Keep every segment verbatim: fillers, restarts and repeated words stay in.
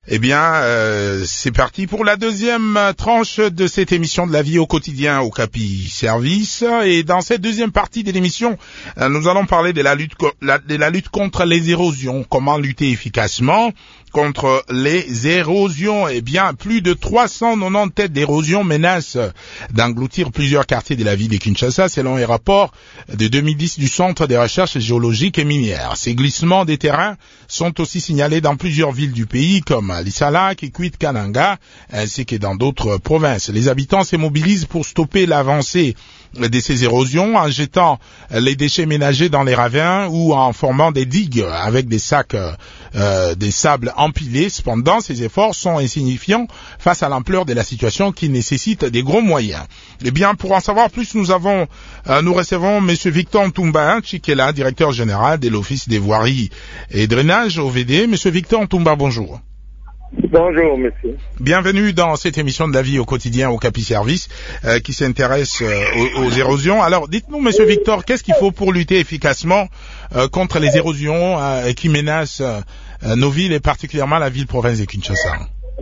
Eh bien, euh, c'est parti pour la deuxième tranche de cette émission de la vie au quotidien au Capi Service. Et dans cette deuxième partie de l'émission, euh, nous allons parler de la lutte, la, de la lutte contre les érosions. Comment lutter efficacement contre les érosions? Eh bien, plus de trois cent quatre-vingt-dix têtes d'érosion menacent d'engloutir plusieurs quartiers de la ville de Kinshasa, selon un rapport de deux mille dix du Centre des recherches géologiques et minières. Ces glissements des terrains sont aussi signalés dans plusieurs villes du pays, comme Lisala, Kikwit, Kananga, ainsi que dans d'autres provinces. Les habitants se mobilisent pour stopper l'avancée de ces érosions en jetant les déchets ménagers dans les ravins ou en formant des digues avec des sacs euh, des sables empilés. Cependant, ces efforts sont insignifiants face à l'ampleur de la situation qui nécessite des gros moyens. Eh bien, pour en savoir plus, nous avons, euh, nous recevons Monsieur Victor Ntumba Chikela, directeur général de l'Office des voiries et drainage O V D. Monsieur Victor Ntumba, bonjour. Bonjour, monsieur. Bienvenue dans cette émission de la vie au quotidien au Capi Service euh, qui s'intéresse euh, aux, aux érosions. Alors, dites-nous, monsieur Victor, qu'est-ce qu'il faut pour lutter efficacement euh, contre les érosions euh, qui menacent euh, nos villes et particulièrement la ville-province de Kinshasa?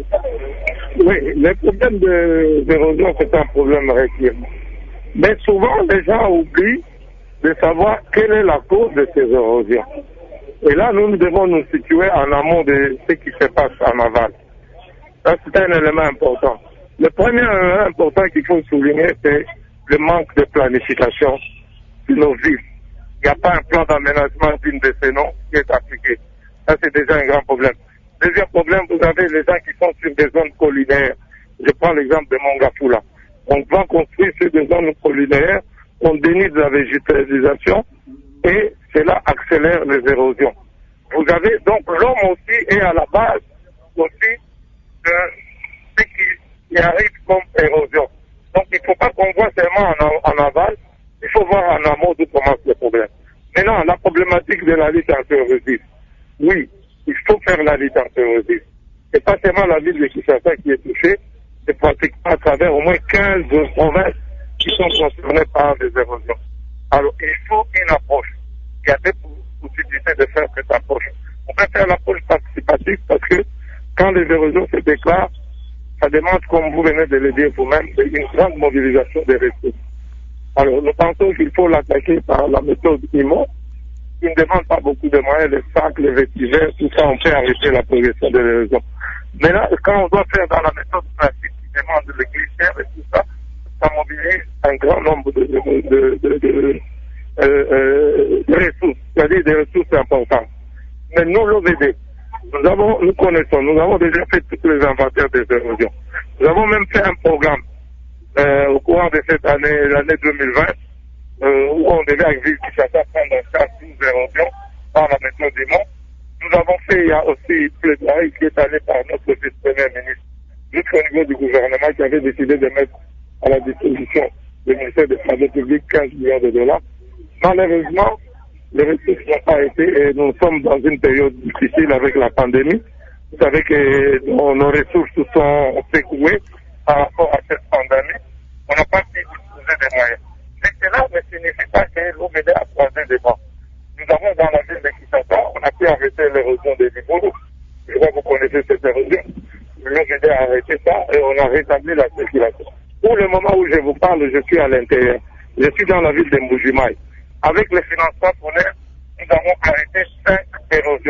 Oui, le problème de l'érosion, c'est un problème récurrent. Mais souvent, les gens oublient de savoir quelle est la cause de ces érosions. Et là, nous, nous devons nous situer en amont de ce qui se passe en aval. Ça, c'est un élément important. Le premier élément important qu'il faut souligner, c'est le manque de planification de nos villes. Il n'y a pas un plan d'aménagement digne de ce nom qui est appliqué. Ça, c'est déjà un grand problème. Deuxième problème, vous avez les gens qui sont sur des zones collinaires. Je prends l'exemple de Mongafula. On va construire sur des zones collinaires, on dénie de la végétalisation et cela accélère les érosions. Vous avez donc l'homme aussi est à la base aussi de ce qui, qui arrive comme érosion. Donc il ne faut pas qu'on voit seulement en, en aval, il faut voir en amont d'où commence le problème. Maintenant, la problématique de la lutte anti-érosive. Oui, il faut faire la lutte anti-érosive. C'est pas seulement la ville de Kinshasa qui est touchée, c'est pratiquement à travers au moins quinze provinces qui sont concernées par les érosions. Alors il faut une approche. Il y a des possibilités de faire cette approche. On peut faire l'approche participative parce que quand les érosions se déclarent, ça demande, comme vous venez de le dire vous-même, une grande mobilisation des ressources. Alors nous pensons qu'il faut l'attaquer par la méthode I M O, qui ne demande pas beaucoup de moyens, les sacs, les vestiges, tout ça, on peut arrêter la progression de l'érosion. Mais là, quand on doit faire dans la méthode classique qui demande le glycère et tout ça, ça mobilise un grand nombre de, de, de, de, de Euh, euh, des ressources, c'est-à-dire des ressources importantes. Mais nous, l'O V D, nous avons, nous connaissons, nous avons déjà fait tous les inventaires des érosions. Nous avons même fait un programme euh, au courant de cette année, l'année deux mille vingt, euh, où on devait avec Ville Kinshasa prendre en charge douze érosions par la méthode I M O. Nous avons fait, il y a aussi plaidoyer qui est allé par notre vice-premier ministre jusqu'au niveau du gouvernement qui avait décidé de mettre à la disposition du ministère des Travaux publics quinze millions de dollars. Malheureusement, les ressources n'ont pas été et nous sommes dans une période difficile avec la pandémie. Vous savez que nos, nos ressources sont secouées par rapport à cette pandémie. On n'a pas pu disposer des moyens. Mais cela ne signifie pas que l'O V D a croisé des bancs. Nous avons dans la ville de Kinshasa, on a pu arrêter l'érosion des Libourou. Je crois que vous connaissez cette érosion. L'O V D a arrêté ça et on a rétabli la circulation. Pour le moment où je vous parle, je suis à l'intérieur. Je suis dans la ville de Mbujimaï. Avec les financements polaires, nous avons arrêté cinq érosions.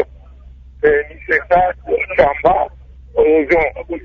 Miseka, Chamba, érosion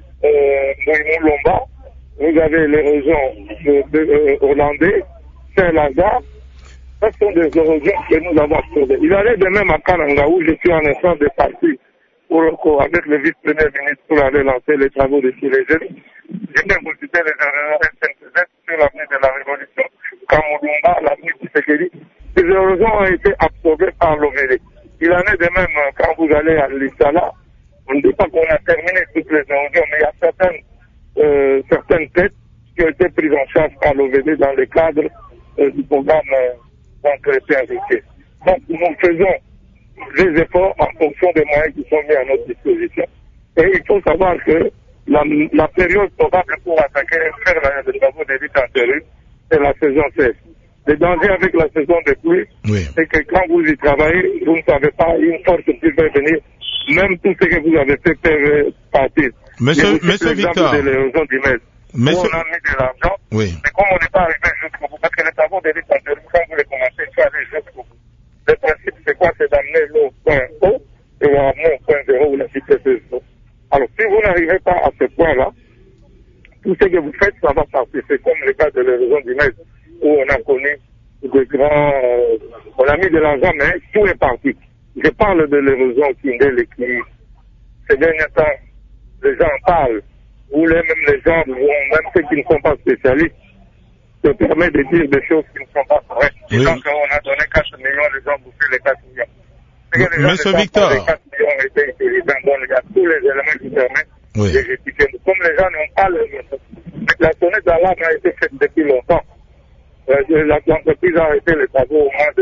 euh, Lomba, vous avez l'érosion de, de, euh, hollandais, Saint-Lazare. Ce sont des érosions que nous avons absorbées. Il allait de même à Kananga où je suis en instant de partir pour, avec le vice-premier ministre pour aller lancer les travaux de Chirégène. Je viens vous citer les érosions S N C Z sur l'avenue de la Révolution, Kamulumba, l'avenue Tshisekedi. Ces érosions ont été absorbées par l'O V D. Il en est de même quand vous allez à l'Issala. On ne dit pas qu'on a terminé toutes les érosions, mais il y a certaines, euh, certaines têtes qui ont été prises en charge par l'O V D dans le cadre euh, du programme euh, d'entretien routier. Donc nous faisons des efforts en fonction des moyens qui sont mis à notre disposition. Et il faut savoir que la, la période probable pour attaquer, faire la, les travaux de lutte antérieure, c'est la saison seize. Le danger avec la saison de pluie, oui, c'est que quand vous y travaillez, vous ne savez pas, une forte pluie va venir même tout ce que vous avez fait faire partir. Monsieur, monsieur Victor. De l'érosion du Metz. Monsieur... On a mis de l'argent, oui. mais comme on n'est pas arrivé jusqu'au bout, parce que les travaux de l'île quand vous les commencez, il faut aller jusqu'au bout. Le principe, c'est quoi? C'est d'amener l'eau au point haut et on ramener au point zéro où la cité se trouve. Alors, si vous n'arrivez pas à ce point-là, tout ce que vous faites, ça va partir. C'est comme le cas de l'érosion du Metz, où on a connu de grands... Euh, on a mis de l'argent, mais tout est parti. Je parle de l'érosion qui est qui, ces derniers temps, les gens en parlent, ou les, même les gens, ou même ceux qui ne sont pas spécialistes, se permettent de dire des choses qui ne sont pas correctes. Oui. Disons qu'on a donné quatre millions, les gens bouffaient les quatre millions. M- Monsieur Victor. Les quatre millions ont été utilisés. Bon, il y a tous les éléments qui permettent oui. de justifier. Comme les gens n'ont pas le... La sonnette d'alarme a été faite depuis longtemps. Euh, l'entreprise a arrêté les travaux au mois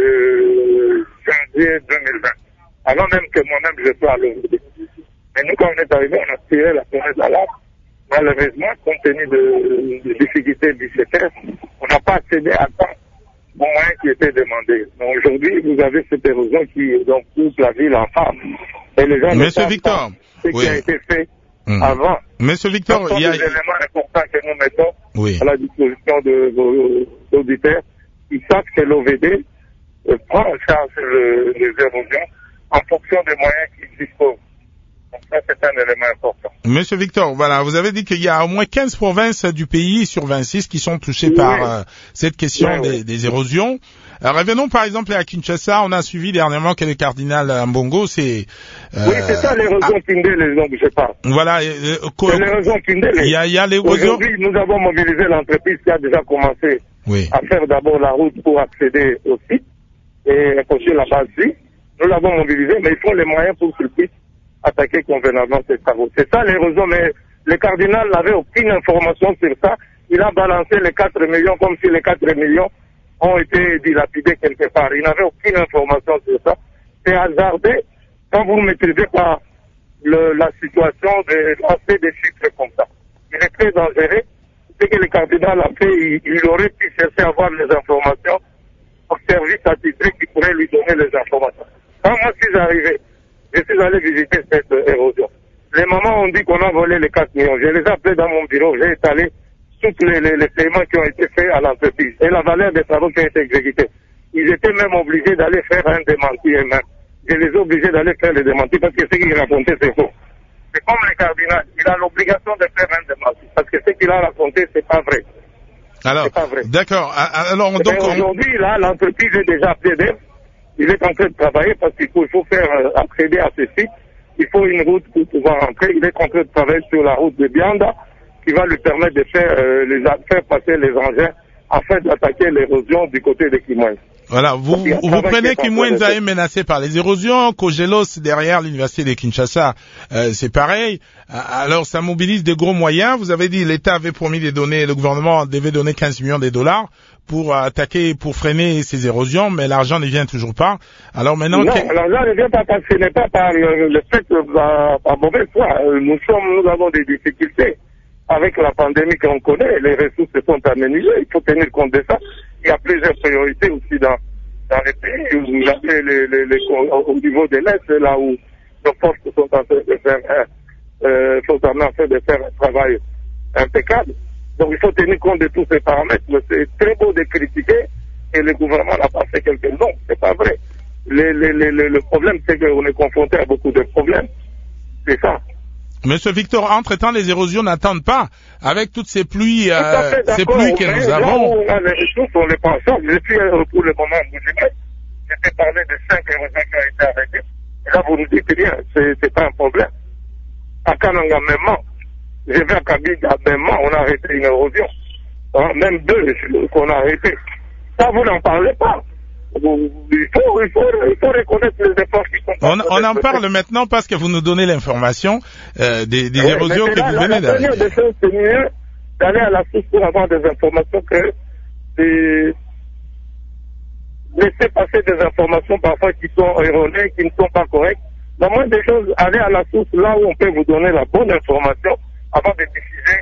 de janvier deux mille vingt. Avant même que moi-même je sois à l'O V D. Mais nous, quand on est arrivé, on a tiré la sonnette d'alarme. Malheureusement, compte tenu de, de difficultés budgétaires, on n'a pas accédé à temps aux moyens qui étaient demandés. Donc aujourd'hui, vous avez cette érosion qui donc pousse la ville en femme. Et les gens Monsieur ne savent Victor, pas ce oui. qui a été fait mmh. avant. Monsieur Victor, il y a des éléments importants que nous mettons oui. à la disposition de vos auditeurs. Ils savent que l'O V D euh, prend en charge le, les érosions en fonction des moyens qu'ils disposent. Donc ça, c'est un élément important. Monsieur Victor, voilà, vous avez dit qu'il y a au moins quinze provinces du pays sur vingt-six qui sont touchées oui. par euh, cette question oui, des, oui. des érosions. Alors, revenons par exemple à Kinshasa. On a suivi dernièrement que le cardinal Mbongo, c'est... Euh, oui, c'est ça l'érosion ah, Kindé, dont je parle. Voilà. Euh, c'est l'érosion Kindé. Il y a, il y a l'érosion... Aujourd'hui, nous avons mobilisé l'entreprise qui a déjà commencé oui. à faire d'abord la route pour accéder au site et approcher la base vie. Nous l'avons mobilisé, mais il faut les moyens pour qu'il puisse attaquer convenablement ces travaux. C'est ça l'érosion, mais le cardinal n'avait aucune information sur ça. Il a balancé les quatre millions comme si les quatre millions ont été dilapidés quelque part. Il n'avait aucune information sur ça. C'est hasardé quand vous ne maîtrisez pas le, la situation de lancer des chiffres comme ça. Il est très dangereux. Ce que le cardinal a fait, il, il aurait pu chercher à avoir les informations au service attitré qui pourrait lui donner les informations. Quand moi je suis arrivé, je suis allé visiter cette euh, érosion. Les mamans ont dit qu'on a volé les quatre millions. Je les ai appelés dans mon bureau, j'ai étalé tous les, les, les paiements qui ont été faits à l'entreprise et la valeur des travaux qui ont été exécutés. Ils étaient même obligés d'aller faire un démenti eux-mêmes. Je les ai obligés d'aller faire les démentis parce que ce qu'ils racontaient, c'est faux. C'est comme le cardinal, il a l'obligation de faire un démenti parce que ce qu'il a raconté, c'est pas vrai. Alors, c'est pas vrai. D'accord. Alors, donc, on... aujourd'hui, là, l'entreprise est déjà plaidée. Il est en train de travailler parce qu'il faut, il faut faire euh, accéder à ce site. Il faut une route pour pouvoir entrer. Il est en train de travailler sur la route de Bianda qui va lui permettre de faire, euh, les, faire passer les engins afin d'attaquer l'érosion du côté de Kimwenza. Voilà, vous, vous, vous prenez Kimwenza est menacé par les érosions, Kogelos derrière l'université de Kinshasa, euh, c'est pareil. Alors ça mobilise de gros moyens. Vous avez dit l'État avait promis de donner, le gouvernement devait donner quinze millions de dollars pour attaquer, pour freiner ces érosions, mais l'argent ne vient toujours pas. Alors maintenant... Non, que... l'argent ne vient pas parce que ce n'est pas par euh, le fait, euh, par mauvaise foi. Nous sommes, nous avons des difficultés. Avec la pandémie qu'on connaît, les ressources se sont aménagées, il faut tenir compte de ça. Il y a plusieurs priorités aussi dans, dans les pays, où vous avez les, les, les, au niveau de l'Est, là où nos forces sont en train de faire, euh, sont en train de faire un travail impeccable. Donc il faut tenir compte de tous ces paramètres. C'est très beau de critiquer et le gouvernement n'a pas fait quelque chose. Non, c'est pas vrai. Les, les, les, le problème, c'est qu'on est confronté à beaucoup de problèmes. C'est ça. Monsieur Victor, entre-temps, les érosions n'attendent pas. Avec toutes ces pluies, euh, ces pluies que nous avons. Là où on a les ressources, on les pense. Je suis euh, pour le moment en Bougimès. Je t'ai parlé de cinq érosions qui ont été arrêtées. Et là, vous nous dites rien. C'est, c'est pas un problème. À Kananga, même, je vais à Kabiga, même, on a arrêté une érosion. Hein, même deux qu'on a arrêté. Ça, vous n'en parlez pas. Il faut, il, faut, il faut reconnaître les efforts qui sont on, on en parle maintenant parce que vous nous donnez l'information euh, des, des oui, érosions que là, vous venez d'arrêter. La première des choses, c'est mieux d'aller à la source pour avoir des informations que de laisser passer des informations parfois qui sont erronées, qui ne sont pas correctes. La moindre des choses, aller à la source là où on peut vous donner la bonne information avant de diffuser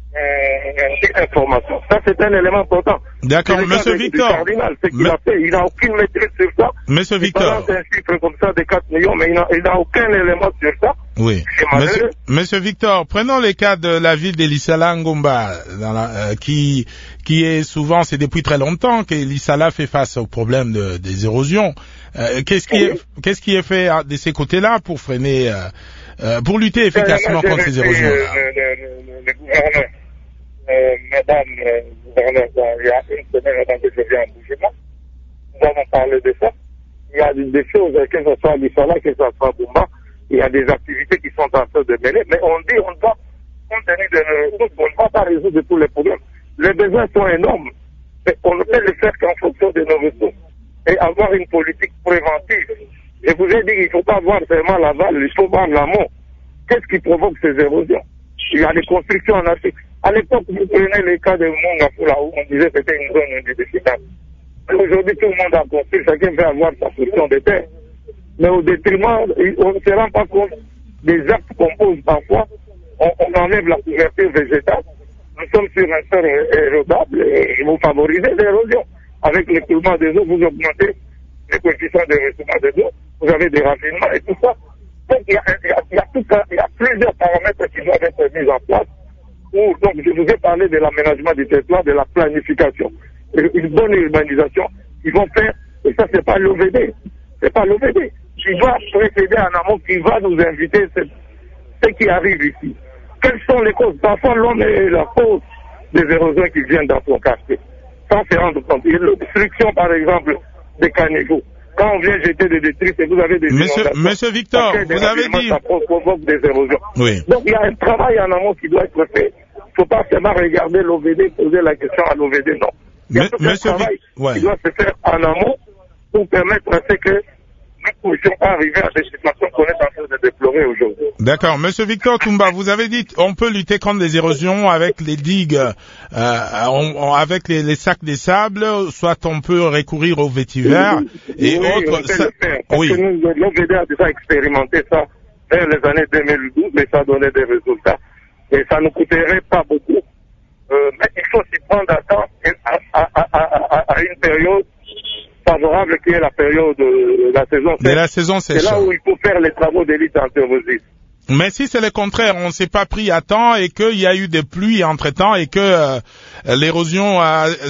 euh, information. Ça, c'est un élément important. D'accord, Monsieur Victor. Cardinal, c'est qu'il mais... a fait. Il n'a aucune maîtrise sur ça. Monsieur Victor. Il un chiffre comme ça de quatre millions, mais il n'a aucun élément sur ça. Oui. Monsieur, Monsieur Victor, prenons les cas de la ville d'Elissala Ngomba, dans la, euh, qui, qui est souvent, c'est depuis très longtemps qu'Elissala fait face au problème de, des érosions. Euh, qu'est-ce qui oui. est, qu'est-ce qui est fait de ces côtés-là pour freiner, euh, euh, pour lutter efficacement contre ces érosions? Le, le, le, le gouverneur, euh, madame, euh, gouverneur, il y a une semaine avant que je vienne en bougement, nous avons parlé de ça. Il y a des choses, que ce soit à Elissala, que ce soit à Ngomba, il y a des activités qui sont en train de mêler, mais on dit, on doit, compte tenu de nos ressources, on ne va pas résoudre tous les problèmes. Les besoins sont énormes, mais on ne peut les faire qu'en fonction de nos ressources et avoir une politique préventive. Je vous ai dit qu'il ne faut pas voir seulement l'aval, il faut voir l'amont. Qu'est-ce qui provoque ces érosions? Il y a des constructions en Afrique. À l'époque, vous prenez les cas de Mongafula où on disait que c'était une zone déficitaire. Aujourd'hui, tout le monde a construit, chacun veut avoir sa portion de terre. Mais au détriment, on ne se rend pas compte des actes qu'on pose parfois. On, on enlève la couverture végétale. Nous sommes sur un sol érodable et vous favorisez l'érosion. Avec l'écoulement des eaux, vous augmentez les coefficients de retournement des eaux. Vous avez des raffinements et tout ça. Donc il y a, il y a, il y a, tout un, il y a plusieurs paramètres qui doivent être mis en place. Où, donc je vous ai parlé de l'aménagement du territoire, de la planification, une bonne urbanisation. Ils vont faire, et ça c'est pas l'O V D, c'est pas l'O V D. Qui va précéder en amont, qui va nous inviter ce, ce qui arrive ici. Quelles sont les causes? Parfois, l'homme est la cause des érosions qui viennent dans son quartier. Sans se rendre compte. Il y a l'obstruction, par exemple, des caniveaux. Quand on vient jeter des détritus et vous avez des Monsieur, Monsieur Victor, vous avez dit... Ça provoque des érosions. Oui. Donc, il y a un travail en amont qui doit être fait. Il ne faut pas seulement regarder l'O V D, poser la question à l'O V D, non. Il y a Mais, tout un Monsieur travail Vi... ouais. qui doit se faire en amont pour permettre à ce que nous ne puissions pas arriver à des situations qu'on est en train de déplorer aujourd'hui. D'accord. Monsieur Victor Toumba, vous avez dit on peut lutter contre les érosions avec les digues, euh, on, on, avec les, les sacs des sables, soit on peut recourir au vétiver et oui, autres. On peut ça... le faire, parce oui. que nous, l'O V D a déjà expérimenté ça vers les années deux mille douze et ça donnait des résultats. Et ça ne coûterait pas beaucoup. Euh, mais il faut s'y prendre à temps à, à, à, à, à une période favorable qui est la période de la saison sèche. De la saison sèche. C'est là où il faut faire les travaux d'élite antérosis. Mais si c'est le contraire, on ne s'est pas pris à temps et qu'il y a eu des pluies entre-temps et que euh, l'érosion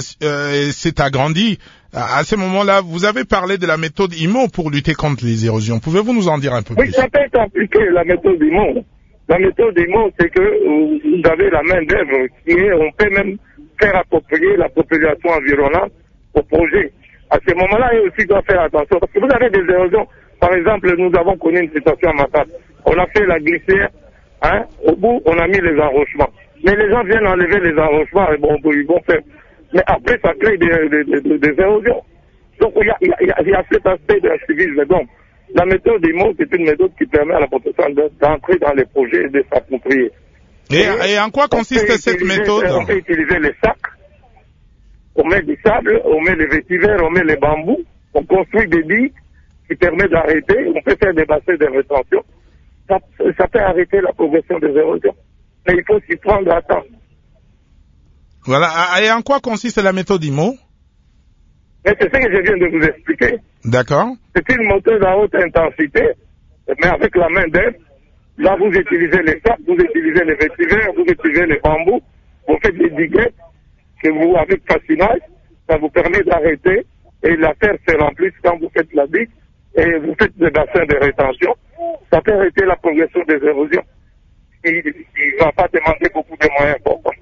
euh, s'est agrandie, à ce moment-là, vous avez parlé de la méthode I M O pour lutter contre les érosions. Pouvez-vous nous en dire un peu oui, plus? Oui, ça peut être appliqué, la méthode I M O. La méthode I M O, c'est que vous avez la main d'œuvre qui est, on peut même faire approprier la population environnante au projet. À ce moment-là, il aussi doit faire attention. Parce que vous avez des érosions. Par exemple, nous avons connu une situation à Matat. On a fait la glissière, hein. Au bout, on a mis les enrochements. Mais les gens viennent enlever les enrochements et bon, ils vont faire. Mais après, ça crée des, des, des, des érosions. Donc, il y a, il y a, il y a cet aspect de civisme. Donc, la méthode I M O, c'est une méthode qui permet à la population d'entrer dans les projets et de s'approprier. Et, et, et en quoi consiste cette méthode? On peut utiliser les sacs. On met du sable, on met les vétivers, on met les bambous, on construit des digues qui permettent d'arrêter, on peut faire des bassins de rétention. Ça, ça peut arrêter la progression des érosions. Mais il faut s'y prendre à temps. Voilà. Et en quoi consiste la méthode I M O? Mais c'est ce que je viens de vous expliquer. D'accord. C'est une moteur à haute intensité, mais avec la main d'œuvre. Là, vous utilisez les sacs, vous utilisez les vétivers, vous utilisez les bambous, vous faites des diguettes que vous, avec fascinage, ça vous permet d'arrêter et la terre se remplit quand vous faites la digue et vous faites des bassins de rétention. Ça peut arrêter la progression des érosions. Il ne va pas demander beaucoup de moyens importants.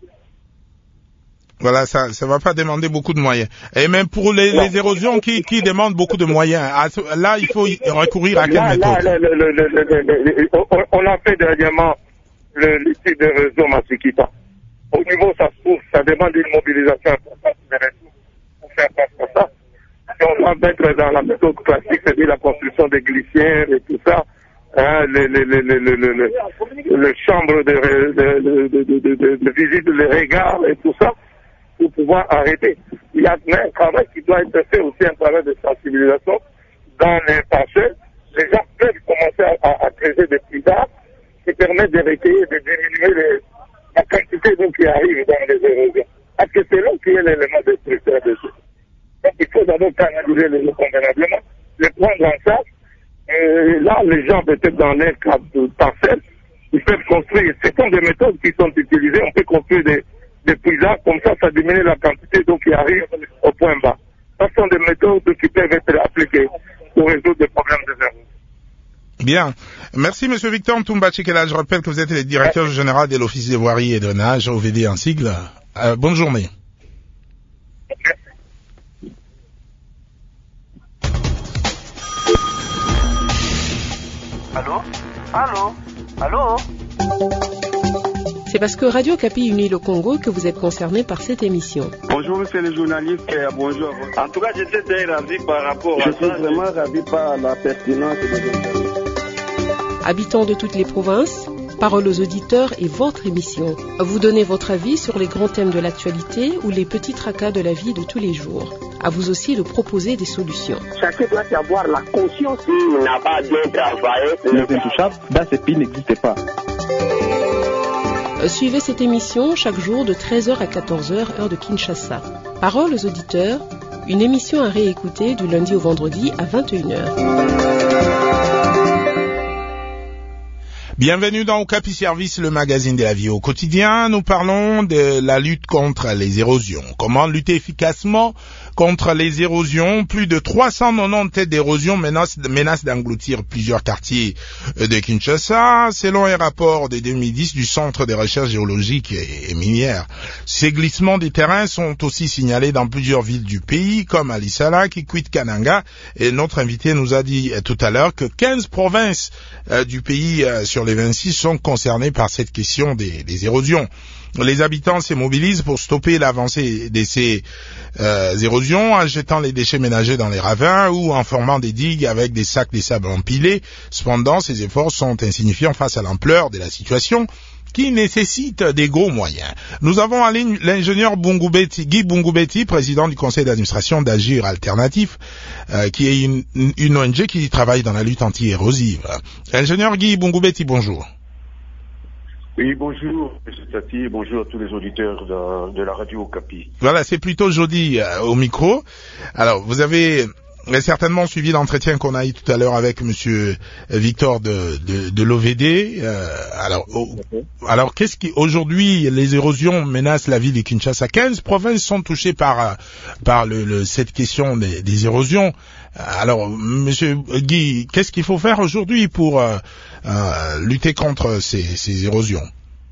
Voilà, ça ne va pas demander beaucoup de moyens. Et même pour les, les érosions qui, qui demandent beaucoup de moyens, là, il faut recourir à quelle là, méthode? Là, le, le, le, le, le, on, on a fait dernièrement l'étude de réseau Masikita. Au niveau, ça se trouve, ça demande une mobilisation importante des ressources pour faire face à ça. Si on va mettre dans la méthode classique, c'est-à-dire la construction des glissières et tout ça, hein, les, les, les, les, les, les, les, les chambres de, de, de, de, de, de, de visite, les regards et tout ça, pour pouvoir arrêter. Il y a un travail qui doit être fait aussi, un travail de sensibilisation dans les parcelles. Les gens peuvent commencer à, à, à creuser des petits arbres qui permettent de recueillir, de diminuer les, la quantité d'eau qui arrive dans les érosions. Parce que c'est l'eau qui est l'élément destructeur de tout. Donc il faut d'abord canaliser les eaux convenablement, les prendre en charge. Et là, les gens, peut-être dans les cadres de parcelles, ils peuvent construire. Ce sont des méthodes qui sont utilisées. On peut construire des, des puisards, comme ça, ça diminue la quantité d'eau qui arrive au point bas. Ce sont des méthodes qui peuvent être appliquées pour résoudre des problèmes de zéro. Bien. Merci, Monsieur Victor Ntumba Tchekela. Je rappelle que vous êtes le directeur général de l'Office des voiries et drainage, O V D en sigle. Euh, bonne journée. Allô? Allô? Allô? C'est parce que Radio Okapi unit le Congo que vous êtes concerné par cette émission. Bonjour monsieur le journaliste, et bonjour. En tout cas, j'étais très ravi par rapport Je à suis ça. vraiment ravi par la pertinence de l'interview. Habitants de toutes les provinces, parole aux auditeurs et votre émission. Vous donnez votre avis sur les grands thèmes de l'actualité ou les petits tracas de la vie de tous les jours. À vous aussi de proposer des solutions. Chacun doit avoir la conscience qu'il n'a pas bien travaillé. Les intouchables, dans ce pays, n'existent pas. Suivez cette émission chaque jour de treize heures à quatorze heures, heure de Kinshasa. Parole aux auditeurs, une émission à réécouter du lundi au vendredi à vingt et une heures. Bienvenue dans Okapi Service, le magazine de la vie au quotidien. Nous parlons de la lutte contre les érosions. Comment lutter efficacement contre les érosions? Plus de trois cent quatre-vingt-dix têtes d'érosion menacent, menacent d'engloutir plusieurs quartiers de Kinshasa, selon un rapport de deux mille dix du Centre de recherche géologique et, et minière. Ces glissements des terrains sont aussi signalés dans plusieurs villes du pays, comme Alisala, Kikwit, Kananga. Et notre invité nous a dit tout à l'heure que quinze provinces euh, du pays euh, sur les vingt-six sont concernés par cette question des, des érosions. Les habitants se mobilisent pour stopper l'avancée de ces euh, érosions en jetant les déchets ménagers dans les ravins ou en formant des digues avec des sacs de sable empilés. Cependant, ces efforts sont insignifiants face à l'ampleur de la situation qui nécessite des gros moyens. Nous avons en ligne l'ingénieur Bungubeti, Guy Bungubeti, président du conseil d'administration d'Agir Alternatif, euh, qui est une, une O N G qui travaille dans la lutte anti-érosive. Ingénieur Guy Bungubeti, bonjour. Oui, bonjour, M. Tati, bonjour à tous les auditeurs de, de la radio Okapi. Voilà, c'est plutôt Jody euh, au micro. Alors, vous avez certainement suivi l'entretien qu'on a eu tout à l'heure avec Monsieur Victor de, de, de l'O V D. Euh, alors, oh, alors, qu'est-ce qui aujourd'hui les érosions menacent la ville de Kinshasa? quinze provinces sont touchées par par le, le, cette question des, des érosions. Alors, Monsieur Guy, qu'est-ce qu'il faut faire aujourd'hui pour euh, euh, lutter contre ces, ces érosions?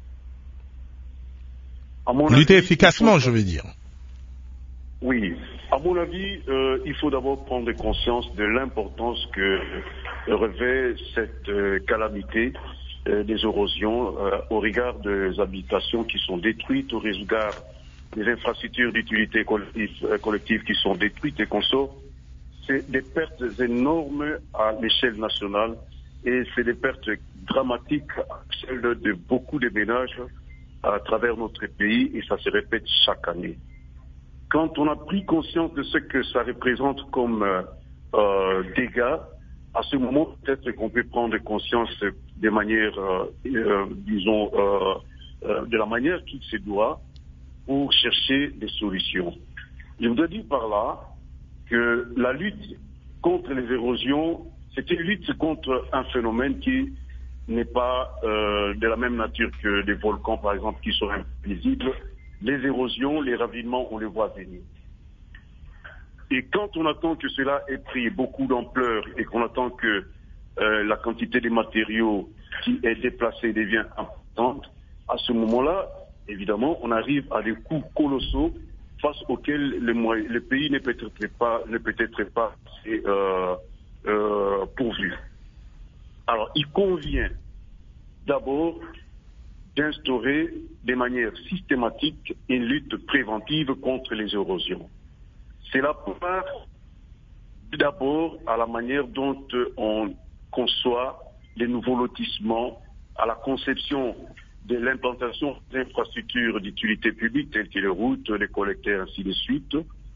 Lutter avis, efficacement, faut... je veux dire. Oui. À mon avis, euh, il faut d'abord prendre conscience de l'importance que revêt cette euh, calamité euh, des érosions euh, au regard des habitations qui sont détruites, au regard des infrastructures d'utilité collective, euh, collective qui sont détruites et consorts. C'est des pertes énormes à l'échelle nationale et c'est des pertes dramatiques à celle de beaucoup de ménages à travers notre pays et ça se répète chaque année. Quand on a pris conscience de ce que ça représente comme euh, euh, dégâts, à ce moment, peut-être qu'on peut prendre conscience de manière, euh, euh, disons, euh, euh, de la manière qu'il se doit pour chercher des solutions. Je voudrais dire par là que la lutte contre les érosions, c'est une lutte contre un phénomène qui n'est pas euh, de la même nature que des volcans, par exemple, qui sont invisibles. Les érosions, les ravinements, on les voit venir. Et quand on attend que cela ait pris beaucoup d'ampleur et qu'on attend que euh, la quantité des matériaux qui est déplacée devient importante, à ce moment-là, évidemment, on arrive à des coûts colossaux face auxquels le, le pays ne peut être pas, ne peut être pas euh, euh, pourvu. Alors, il convient d'abord d'instaurer de manière systématique une lutte préventive contre les érosions. Cela part d'abord à la manière dont on conçoit les nouveaux lotissements, à la conception de l'implantation d'infrastructures d'utilité publique telles que les routes, les collecteurs, ainsi de suite,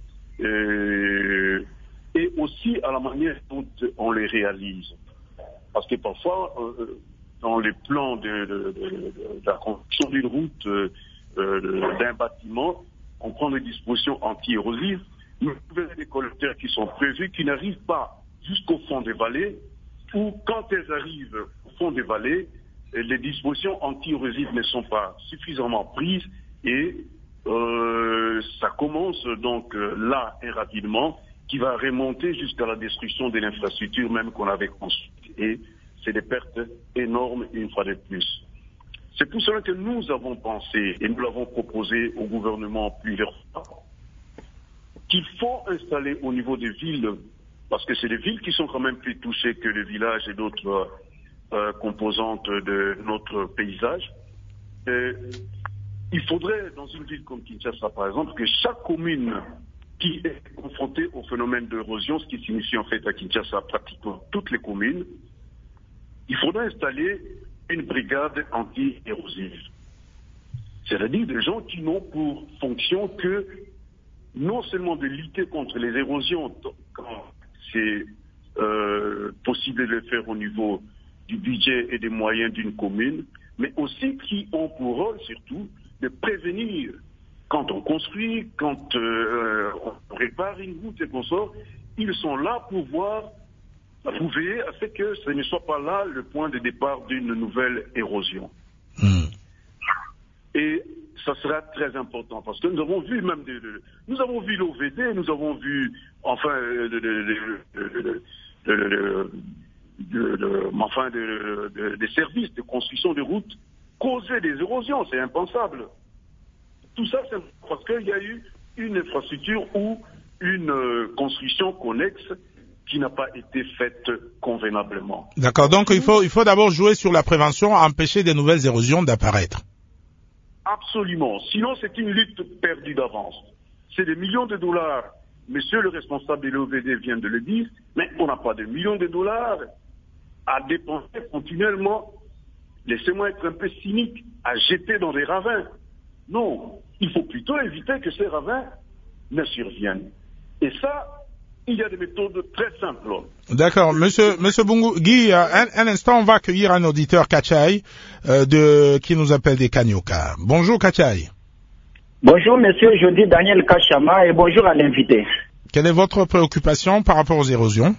euh, et aussi à la manière dont on les réalise. Parce que parfois, euh, dans les plans de, de, de, de la construction d'une route, euh, euh, d'un bâtiment, on prend des dispositions anti-érosives. Nous avons des collecteurs qui sont prévus, qui n'arrivent pas jusqu'au fond des vallées, ou quand elles arrivent au fond des vallées, les dispositions anti-érosives ne sont pas suffisamment prises et euh, ça commence donc euh, là et rapidement, qui va remonter jusqu'à la destruction de l'infrastructure même qu'on avait construite. Et c'est des pertes énormes une fois de plus. C'est pour cela que nous avons pensé, et nous l'avons proposé au gouvernement plusieurs fois, qu'il faut installer au niveau des villes, parce que c'est des villes qui sont quand même plus touchées que les villages et d'autres euh, composantes de notre paysage. Et il faudrait, dans une ville comme Kinshasa par exemple, que chaque commune qui est confrontée au phénomène d'érosion, ce qui signifie en fait à Kinshasa pratiquement toutes les communes, il faudrait installer une brigade anti-érosive. C'est-à-dire des gens qui n'ont pour fonction que non seulement de lutter contre les érosions quand c'est euh, possible de le faire au niveau du budget et des moyens d'une commune, mais aussi qui ont pour rôle surtout de prévenir quand on construit, quand euh, on répare une route et qu'on sort, ils sont là pour voir, pour veiller à ce que ce ne soit pas là le point de départ d'une nouvelle érosion. Mmh. Et ça sera très important parce que nous avons vu même de, de, nous avons vu l'O V D, nous avons vu enfin de, de, de, de, de, de, de, enfin de, de, des services de construction de routes causer des érosions, c'est impensable. Tout ça, c'est parce qu'il y a eu une infrastructure ou une euh, construction connexe qui n'a pas été faite convenablement. D'accord, donc il faut, il faut d'abord jouer sur la prévention, empêcher des nouvelles érosions d'apparaître. Absolument, sinon c'est une lutte perdue d'avance. C'est des millions de dollars, monsieur le responsable de l'O V D vient de le dire, mais on n'a pas de millions de dollars à dépenser continuellement. Laissez-moi être un peu cynique, à jeter dans des ravins. Non, il faut plutôt éviter que ces ravins ne surviennent. Et ça, il y a des méthodes très simples. D'accord, monsieur, monsieur Bungu, Guy, un, un instant, on va accueillir un auditeur Kachai, euh, de, qui nous appelle des Kanyoka. Bonjour Kachai. Bonjour monsieur, je dis Daniel Kachama et bonjour à l'invité. Quelle est votre préoccupation par rapport aux érosions?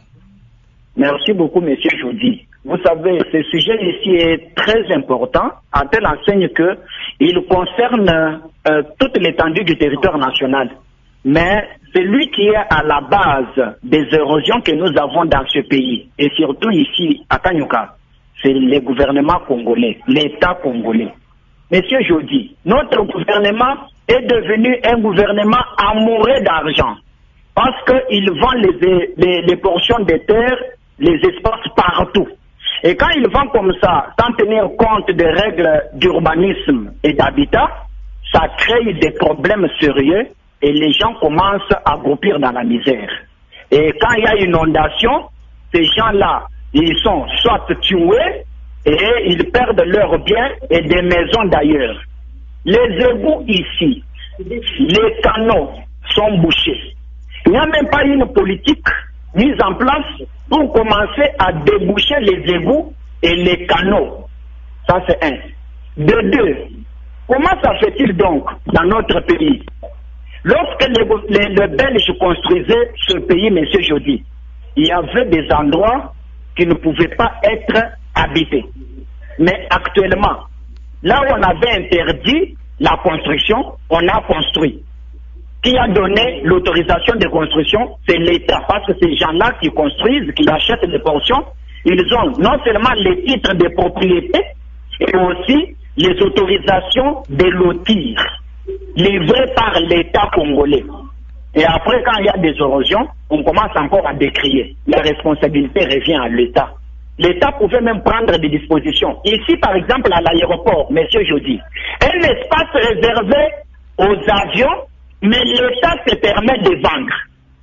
Merci beaucoup monsieur Jody. Vous savez, ce sujet ici est très important, à telle enseigne que il concerne euh, toute l'étendue du territoire national. Mais celui qui est à la base des érosions que nous avons dans ce pays, et surtout ici à Kanyuka, c'est le gouvernement congolais, l'État congolais. Monsieur Jody, notre gouvernement est devenu un gouvernement amoureux d'argent, parce qu'il vend les, les, les portions de terre, les espaces partout. Et quand il vend comme ça, sans tenir compte des règles d'urbanisme et d'habitat, ça crée des problèmes sérieux et les gens commencent à groupir dans la misère. Et quand il y a une inondation, ces gens-là, ils sont soit tués et ils perdent leurs biens et des maisons d'ailleurs. Les égouts ici, les canaux sont bouchés. Il n'y a même pas une politique mise en place pour commencer à déboucher les égouts et les canaux. Ça c'est un. De deux, comment ça fait-il donc dans notre pays? Lorsque les, les, les Belges construisaient ce pays, monsieur Jody, il y avait des endroits qui ne pouvaient pas être habités. Mais actuellement, là où on avait interdit la construction, on a construit. Qui a donné l'autorisation de construction, c'est l'État. Parce que ces gens-là qui construisent, qui achètent des portions, ils ont non seulement les titres de propriété, et aussi les autorisations de lotir, livrées par l'État congolais. Et après, quand il y a des érosions, on commence encore à décrier. La responsabilité revient à l'État. L'État pouvait même prendre des dispositions. Ici, par exemple, à l'aéroport, monsieur Jody, un espace réservé aux avions, mais l'État se permet de vendre.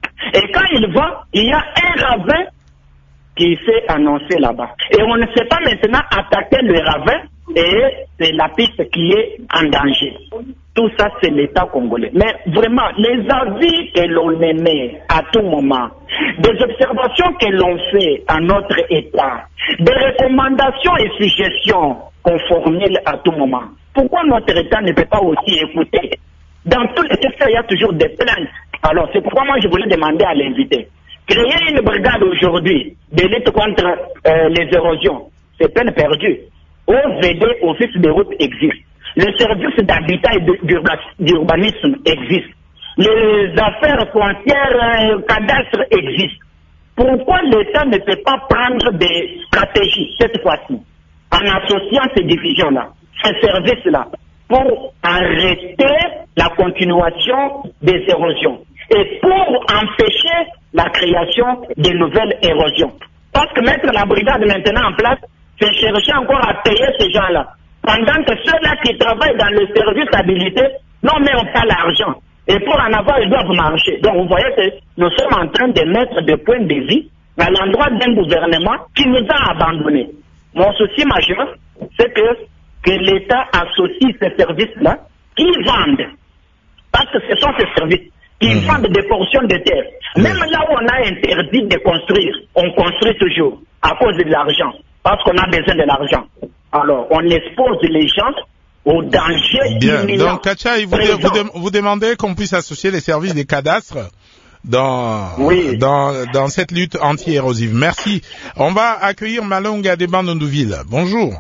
Et quand il vend, il y a un ravin qui s'est annoncé là-bas. Et on ne sait pas maintenant attaquer le ravin et c'est la piste qui est en danger. Tout ça, c'est l'État congolais. Mais vraiment, les avis que l'on émet à tout moment, des observations que l'on fait à notre État, des recommandations et suggestions qu'on formule à tout moment. Pourquoi notre État ne peut pas aussi écouter? Dans tous les secteurs, il y a toujours des plaintes. Alors, c'est pourquoi moi, je voulais demander à l'invité. Créer une brigade aujourd'hui de lutte contre euh, les érosions, c'est peine perdue. O V D, Office de route, existe. Le service d'habitat et d'urbanisme existe. Les affaires foncières, euh, cadastres existent. Pourquoi l'État ne peut pas prendre des stratégies cette fois-ci, en associant ces divisions-là, ces services-là, pour arrêter la continuation des érosions et pour empêcher la création de nouvelles érosions? Parce que mettre la brigade maintenant en place, c'est chercher encore à payer ces gens-là. Pendant que ceux-là qui travaillent dans le service habilité n'ont même pas l'argent. Et pour en avoir, ils doivent marcher. Donc vous voyez que nous sommes en train de mettre des points de vue à l'endroit d'un gouvernement qui nous a abandonnés. Mon souci majeur, c'est que, que l'État associe ces services-là qui vendent. Parce que ce sont ces services qui mmh. vendent des portions de terre. Mmh. Même là où on a interdit de construire, on construit toujours à cause de l'argent. Parce qu'on a besoin de l'argent. Alors, on expose les gens au danger. Bien. imminent. Donc, Kachaï, vous, de, vous, de, vous demandez qu'on puisse associer les services des cadastres dans, oui. dans, dans cette lutte anti-érosive. Merci. On va accueillir Malonga de Bandundouville. Bonjour.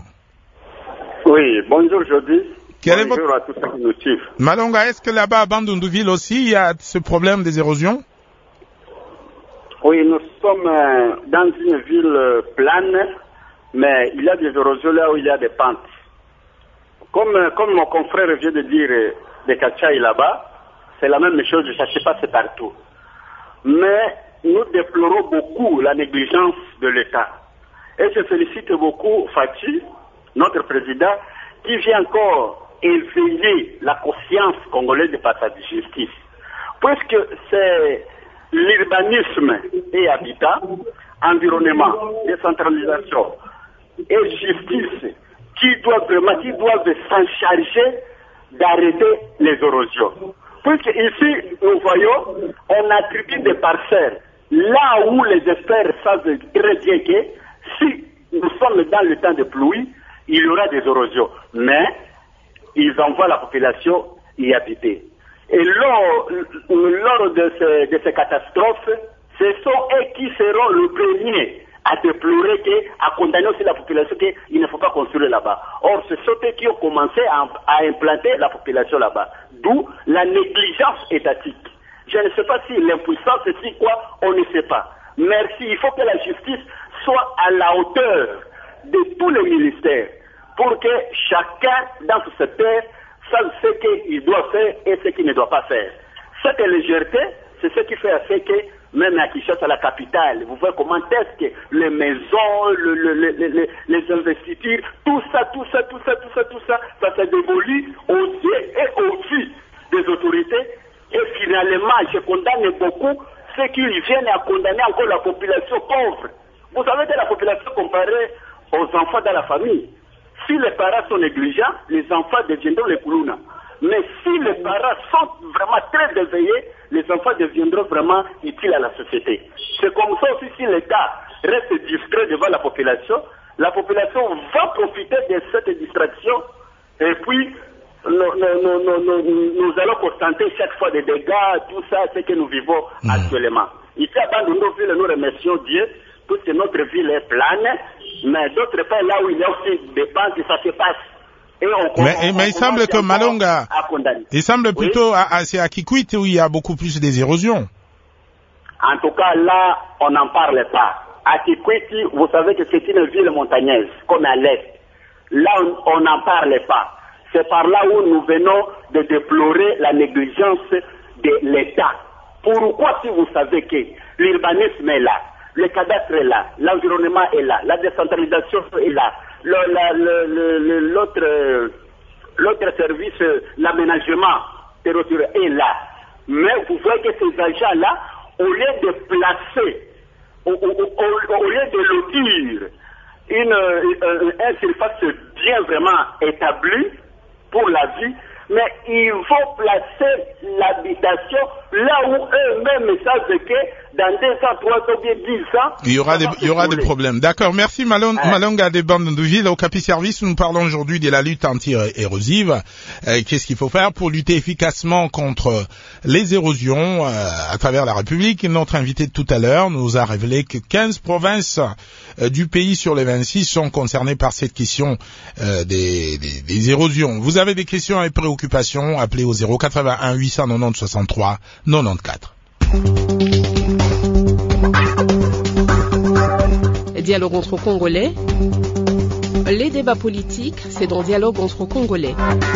Oui, bonjour Jody. Quel bonjour votre... à tous ceux qui nous suivent. Malonga, est-ce que là-bas à Bandundouville aussi, il y a ce problème des érosions? Oui, nous sommes euh, dans une ville euh, plane, mais il y a des érosions là où il y a des pentes. Comme, euh, comme mon confrère vient de dire euh, de Kachaï là-bas, c'est la même chose, ça se passe partout. Mais nous déplorons beaucoup la négligence de l'État. Et je félicite beaucoup Fatih, notre président, qui vient encore éveiller la conscience congolaise de passage de justice. Puisque c'est l'urbanisme et habitat, environnement, décentralisation et justice qui doivent vraiment, qui doivent s'en charger d'arrêter les érosions. Puisque ici, nous voyons, on attribue des parcelles là où les experts savent très bien que si nous sommes dans le temps de pluie, il y aura des érosions. Mais ils envoient la population y habiter. Et lors, lors de, ce, de ces catastrophes, ce sont eux qui seront le premier à déplorer, que, à condamner aussi la population qu'il ne faut pas construire là-bas. Or, ce sont eux qui ont commencé à, à implanter la population là-bas. D'où la négligence étatique. Je ne sais pas si l'impuissance, si quoi, on ne sait pas. Merci, il faut que la justice soit à la hauteur de tous les ministères pour que chacun dans ce secteur sache ce qu'il doit faire et ce qu'il ne doit pas faire. Cette légèreté, c'est ce qui fait à ce que même à Kinshasa, la capitale, vous voyez comment est-ce que les maisons, le, le, le, le, les investitures, tout ça, tout ça, tout ça, tout ça, tout ça, ça s'est dévolu aux yeux et aux vues des autorités. Et finalement, je condamne beaucoup ceux qui viennent à condamner encore la population pauvre. Vous savez que la population comparée aux enfants dans la famille, si les parents sont négligents, les enfants deviendront les koulouna. Mais si les parents sont vraiment très éveillés, les enfants deviendront vraiment utiles à la société. C'est comme ça aussi, si l'État reste distrait devant la population, la population va profiter de cette distraction et puis nous, nous, nous, nous, nous allons constater chaque fois des dégâts, tout ça, ce que nous vivons mmh. actuellement. Ici à Bandundouville, nous remercions Dieu, puisque notre ville est plane, mais d'autre part, là où il y a aussi des pentes, ça se passe. Et on, mais, on, mais on il semble que Malonga, il semble plutôt, oui. à, à, c'est à Kikwit où il y a beaucoup plus des érosions. En tout cas, là, on n'en parle pas. À Kikwit, vous savez que c'est une ville montagneuse, comme à l'est. Là, on n'en parle pas. C'est par là où nous venons de déplorer la négligence de l'État. Pourquoi, si vous savez que l'urbanisme est là, le cadastre est là, l'environnement est là, la décentralisation est là, l'autre l'autre service, l'aménagement territorial est là. Mais vous voyez que ces agents-là, au lieu de placer, au, au, au, au lieu de lotir une, une, une surface bien vraiment établie pour la vie, mais ils vont placer l'habitation là où eux-mêmes savent que dans deux ans, trois ans, bien dix ans, il y aura des, il y aura des problèmes. D'accord. Merci Malong, hein. Malonga des bandes de ville. Au Capi Service, nous parlons aujourd'hui de la lutte anti-érosive. Euh, qu'est-ce qu'il faut faire pour lutter efficacement contre les érosions euh, à travers la République? Notre invité de tout à l'heure nous a révélé que quinze provinces euh, du pays sur les vingt-six sont concernées par cette question euh, des, des, des érosions. Vous avez des questions et préoccupations, appelez au zéro quatre-vingt-un huit cent quatre-vingt-dix soixante-trois quatre-vingt-quatorze. Dialogue entre Congolais. Les débats politiques, c'est dans Dialogue entre Congolais.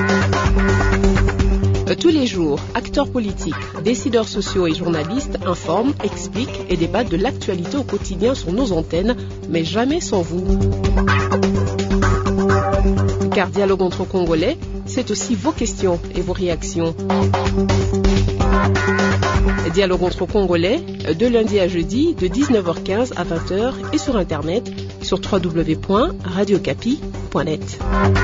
Tous les jours, acteurs politiques, décideurs sociaux et journalistes informent, expliquent et débattent de l'actualité au quotidien sur nos antennes, mais jamais sans vous. Car Dialogue entre Congolais, c'est aussi vos questions et vos réactions. Dialogue entre Congolais, de lundi à jeudi, de dix-neuf heures quinze à vingt heures et sur Internet, sur w w w point radio capi point net.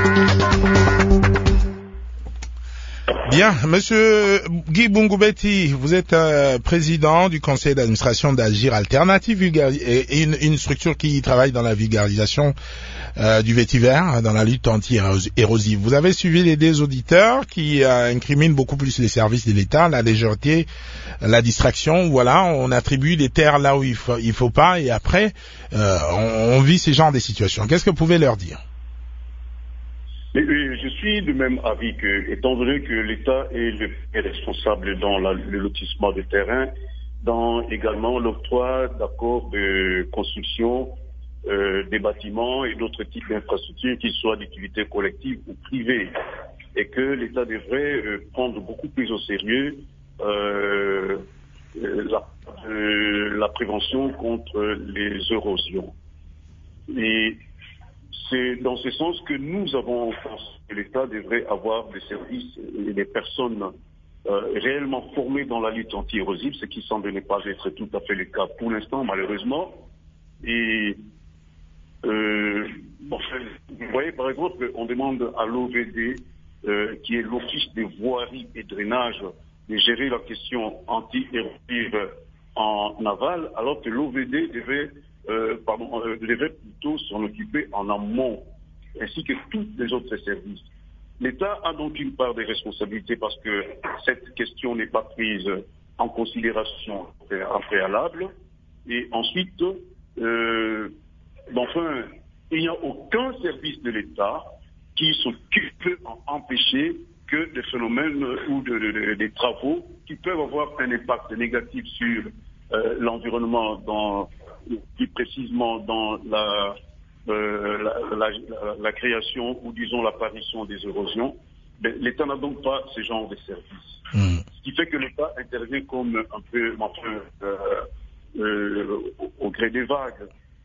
Bien, Monsieur Guy Bungubetti, vous êtes euh, président du conseil d'administration d'Agir Alternative et une, une structure qui travaille dans la vulgarisation euh, du vétiver, dans la lutte anti-érosive. Vous avez suivi les deux auditeurs qui euh, incriminent beaucoup plus les services de l'État, la légèreté, la distraction. Voilà, on attribue des terres là où il faut, il faut pas, et après, euh, on, on vit ces genres de situations. Qu'est-ce que vous pouvez leur dire? Mais, euh, je suis du même avis que, étant donné que l'État est le est responsable dans la, le lotissement des terrains, dans également l'octroi d'accords de construction euh, des bâtiments et d'autres types d'infrastructures, qu'ils soient d'utilité collective ou privée, et que l'État devrait euh, prendre beaucoup plus au sérieux euh, la, euh, la prévention contre les érosions. Et c'est dans ce sens que nous avons pensé que l'État devrait avoir des services et des personnes euh, réellement formées dans la lutte anti-érosive, ce qui semble ne pas être tout à fait le cas pour l'instant, malheureusement. Et euh, enfin, vous voyez, par exemple, on demande à l'O V D, euh, qui est l'Office des voiries et drainage, de gérer la question anti-érosive en aval, alors que l'O V D devait Euh, pardon, euh, devrait plutôt s'en occuper en amont, ainsi que tous les autres services. L'État a donc une part de responsabilité parce que cette question n'est pas prise en considération en préalable. Et ensuite, euh, enfin, il n'y a aucun service de l'État qui s'occupe d'empêcher que des phénomènes ou de, de, de, des travaux qui peuvent avoir un impact négatif sur euh, l'environnement dans plus précisément dans la, euh, la, la, la, la création ou disons l'apparition des érosions, ben, l'État n'a donc pas ce genre de service. Mmh. Ce qui fait que l'État intervient comme un peu enfin, euh, euh, au, au gré des vagues.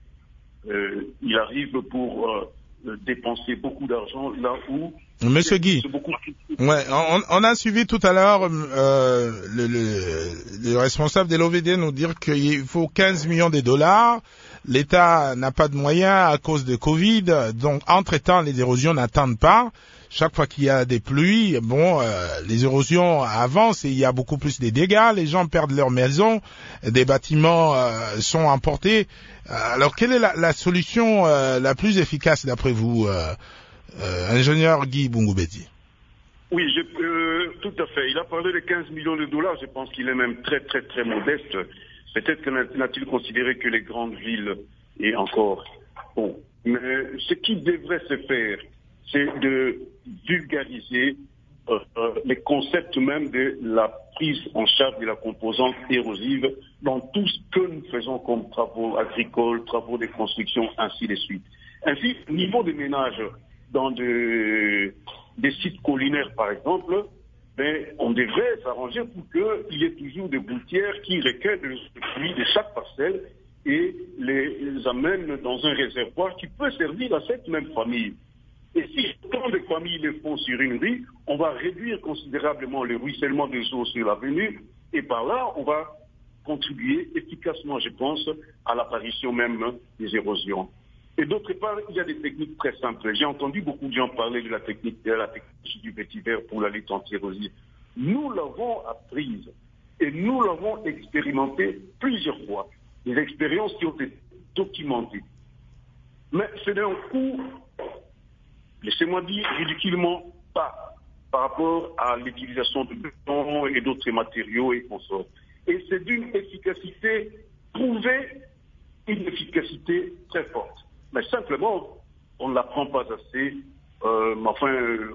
Euh, il arrive pour euh, dépenser beaucoup d'argent là où... Monsieur Guy, beaucoup... ouais, on, on a suivi tout à l'heure euh, le, le, le responsable de l'O V D nous dire qu'il faut quinze millions de dollars. L'État n'a pas de moyens à cause de Covid, donc entre-temps les érosions n'attendent pas. Chaque fois qu'il y a des pluies, bon, euh, les érosions avancent et il y a beaucoup plus de dégâts. Les gens perdent leur maison, des bâtiments euh, sont emportés. Alors quelle est la, la solution euh, la plus efficace d'après vous, euh, euh, ingénieur Guy Bungubetti? Oui, je, euh, tout à fait. Il a parlé de quinze millions de dollars. Je pense qu'il est même très, très, très modeste. Peut-être que n'a-t-il considéré que les grandes villes et encore. Bon, mais ce qui devrait se faire, c'est de vulgariser euh, euh, les concepts même de la prise en charge de la composante érosive dans tout ce que nous faisons comme travaux agricoles, travaux de construction, ainsi de suite. Ainsi, au niveau des ménages, dans de, des sites collinaires par exemple, ben, on devrait s'arranger pour qu'il y ait toujours des gouttières qui recueillent le fruit de chaque parcelle et les, les amènent dans un réservoir qui peut servir à cette même famille. Et si tant de familles le font sur une rue, on va réduire considérablement le ruissellement des eaux sur l'avenue et par là, on va contribuer efficacement, je pense, à l'apparition même des érosions. Et d'autre part, il y a des techniques très simples. J'ai entendu beaucoup de gens parler de la technique de la technologie du vétiver pour la lutte anti-érosive. Nous l'avons apprise et nous l'avons expérimentée plusieurs fois. Des expériences qui ont été documentées. Mais c'est d'un coup, laissez-moi dire, ridiculement pas par rapport à l'utilisation de béton et d'autres matériaux et consorts. Et c'est d'une efficacité prouvée, une efficacité très forte. Mais simplement, on ne la prend pas assez, euh, mais enfin, euh,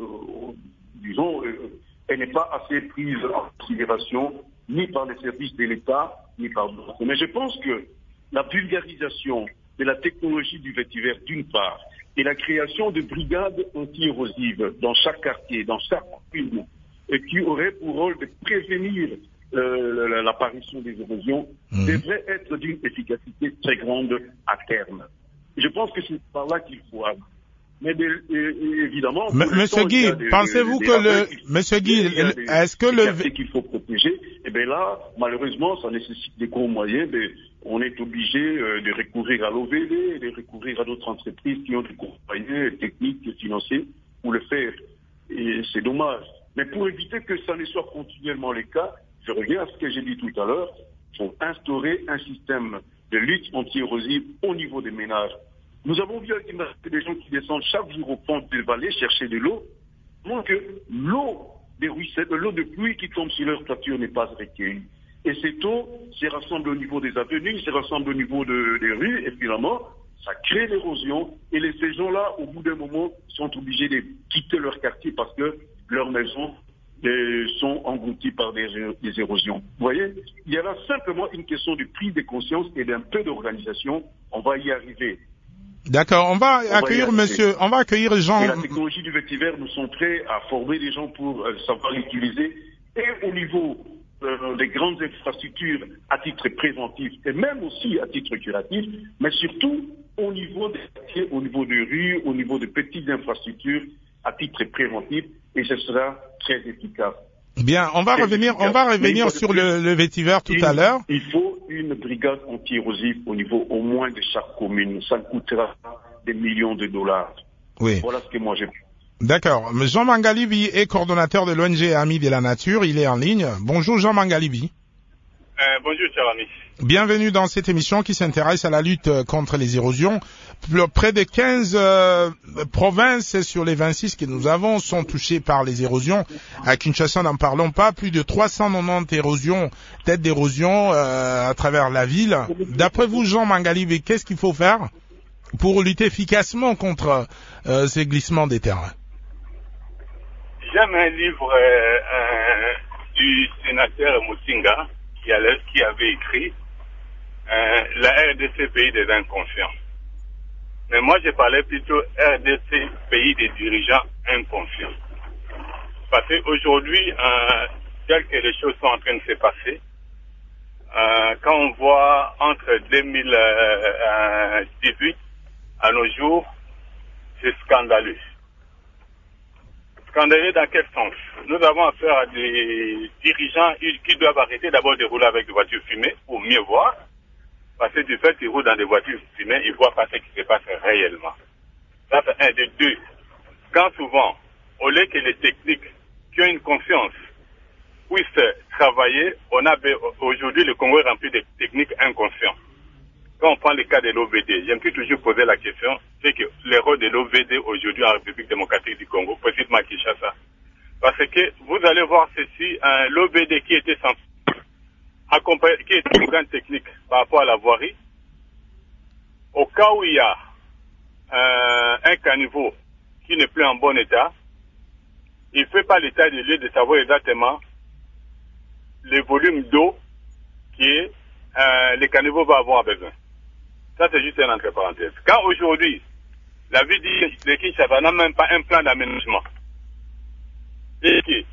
disons, euh, elle n'est pas assez prise en considération, ni par les services de l'État, ni par d'autres. Mais je pense que la vulgarisation de la technologie du vétiver, d'une part, et la création de brigades anti-érosives dans chaque quartier, dans chaque commune, et qui aurait pour rôle de prévenir euh, l'apparition des érosions, mmh. devrait être d'une efficacité très grande à terme. Je pense que c'est par là qu'il faut aller. Mais de, euh, évidemment, M Monsieur Guy, pensez-vous que le Monsieur Guy, est-ce que le quartiers qu'il faut protéger, et bien là, malheureusement, ça nécessite des gros moyens. Mais on est obligé euh, de recourir à l'O V D, de recourir à d'autres entreprises qui ont des gros moyens techniques et financiers pour le faire. Et c'est dommage. Mais pour éviter que ça ne soit continuellement le cas, je reviens à ce que j'ai dit tout à l'heure. Il faut instaurer un système de lutte anti-érosive au niveau des ménages. Nous avons vu des gens qui descendent chaque jour au pont des vallées chercher de l'eau, donc que l'eau des ruisseaux, l'eau de pluie qui tombe sur leur toiture n'est pas recueillie. Et cette eau se rassemble au niveau des avenues, se rassemble au niveau de, des rues, et finalement, ça crée l'érosion. Et les, ces gens-là, au bout d'un moment, sont obligés de quitter leur quartier parce que leurs maisons euh, sont englouties par des, des érosions. Vous voyez, il y a là simplement une question de prise de conscience et d'un peu d'organisation. On va y arriver. D'accord, on va on accueillir va monsieur, on va accueillir Jean. Et la technologie du vétiver, nous sommes prêts à former les gens pour euh, savoir l'utiliser, et au niveau euh, des grandes infrastructures à titre préventif et même aussi à titre curatif, mais surtout au niveau des quartiers, au niveau des rues, au niveau de petites infrastructures à titre préventif, et ce sera très efficace. Bien, on va revenir, on va revenir sur le, le vétiver tout il, à l'heure. Il faut une brigade anti-érosive au niveau au moins de chaque commune. Ça coûtera des millions de dollars. Oui. Voilà ce que moi j'ai. D'accord. Jean Mangalibi est coordonnateur de l'O N G Amis de la Nature. Il est en ligne. Bonjour Jean Mangalibi. Euh, bonjour cher ami. Bienvenue dans cette émission qui s'intéresse à la lutte contre les érosions. Près de quinze euh, provinces sur les vingt-six que nous avons sont touchées par les érosions. À Kinshasa, n'en parlons pas. Plus de trois cent quatre-vingt-dix érosions, têtes d'érosion euh, à travers la ville. D'après vous, Jean Mangalibi, qu'est-ce qu'il faut faire pour lutter efficacement contre euh, ces glissements des terrains? J'aime un livre euh, un, du sénateur Musinga qui, a, qui avait écrit euh, la R D C, pays des inconscients. Mais moi, je parlais plutôt R D C, pays des dirigeants inconscients. Parce qu'aujourd'hui, euh, telles que les choses sont en train de se passer, euh, quand on voit entre deux mille dix-huit à nos jours, c'est scandaleux. Scandaleux dans quel sens? Nous avons affaire à des dirigeants qui doivent arrêter d'abord de rouler avec des voitures fumées pour mieux voir. Parce que du fait qu'ils roulent dans des voitures fumées, ils ne voient pas ce qui se passe réellement. Ça, c'est un des deux. Quand souvent, au lieu que les techniques qui ont une conscience puissent travailler, on a aujourd'hui le Congo est rempli de techniques inconscientes. Quand on prend le cas de l'O V D, j'aime toujours poser la question, c'est que le rôle de l'O V D aujourd'hui en République démocratique du Congo, précisément à Kinshasa. Parce que vous allez voir ceci, un l'O V D qui était censé accompagner, qui est une grande technique par rapport à la voirie, au cas où il y a euh, un caniveau qui n'est plus en bon état, il ne fait pas l'état de lieu de savoir exactement le volume d'eau qui est, euh, le caniveau va avoir besoin. Ça, c'est juste un entre parenthèses. Quand aujourd'hui, la ville de Kinshasa n'a même pas un plan d'aménagement, et que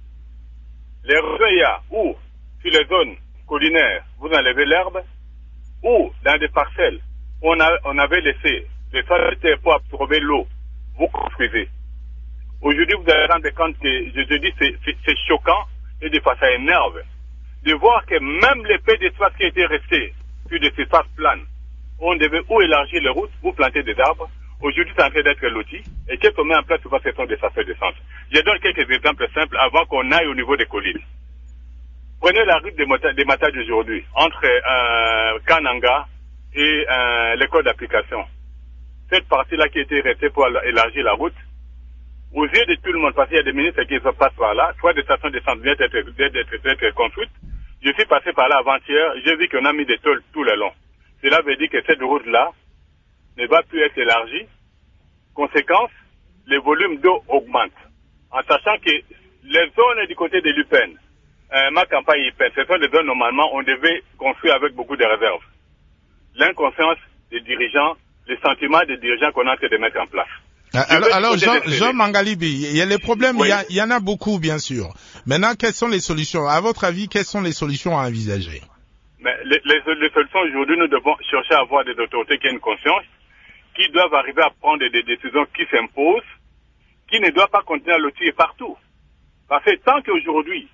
les recueillards ou sur les zones collinaires, vous enlevez l'herbe, ou dans des parcelles où on, a, on avait laissé les sols pour absorber l'eau, vous construisez. Aujourd'hui, vous allez rendre compte que, je te dis, c'est choquant et des fois ça énerve de voir que même les peu d'espace qui étaient restés sur des espaces planes on devait ou élargir les routes ou planter des arbres. Aujourd'hui, c'est en train d'être loti. Et qu'est-ce qu'on met en place souvent, ce sont des affaires de centre. Je donne quelques exemples simples avant qu'on aille au niveau des collines. Prenez la route des, des Matas d'aujourd'hui, entre euh, Kananga et euh, l'école d'application. Cette partie-là qui a été restée pour élargir la route, aux yeux de tout le monde, parce qu'il y a des ministres qui se passent par là, soit des stations de centre viennent d'être construites. Je suis passé par là avant-hier, j'ai vu qu'on a mis des tôles tout le long. Cela veut dire que cette route-là ne va plus être élargie. Conséquence, les volumes d'eau augmentent. En sachant que les zones du côté de l'U P E N, euh, ma campagne U P E N, ce sont des zones normalement on devait construire avec beaucoup de réserves. L'inconscience des dirigeants, les sentiments des dirigeants qu'on est en train de mettre en place. Alors, alors Jean, Jean Mangalibi, il y a les problèmes, oui. il, y a, il y en a beaucoup bien sûr. Maintenant, quelles sont les solutions? À votre avis, quelles sont les solutions à envisager? Mais les, les, les solutions aujourd'hui, nous devons chercher à avoir des autorités qui ont une conscience, qui doivent arriver à prendre des décisions qui s'imposent, qui ne doivent pas continuer à lotir partout. Parce que tant qu'aujourd'hui,